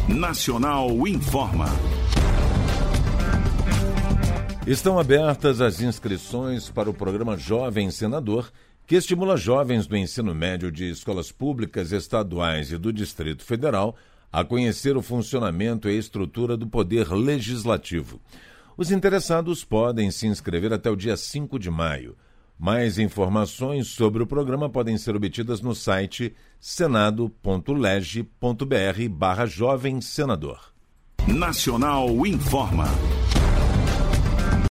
Nacional informa. Estão abertas as inscrições para o programa Jovem Senador, que estimula jovens do ensino médio de escolas públicas estaduais e do Distrito Federal a conhecer o funcionamento e a estrutura do Poder Legislativo. Os interessados podem se inscrever até o dia 5 de maio. Mais informações sobre o programa podem ser obtidas no site senado.leg.br/Jovem Senador. Nacional informa.